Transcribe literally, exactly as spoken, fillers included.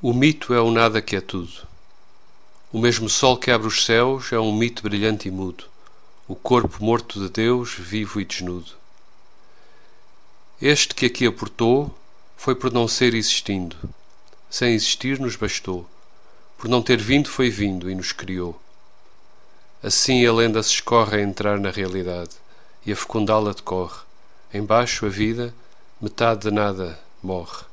O mito é o nada que é tudo. O mesmo sol que abre os céus é um mito brilhante e mudo, o corpo morto de Deus, vivo e desnudo. Este que aqui aportou foi por não ser existindo, sem existir nos bastou, por não ter vindo foi vindo e nos criou. Assim a lenda se escorre a entrar na realidade, e a fecundá-la decorre. Embaixo a vida, metade de nada, morre.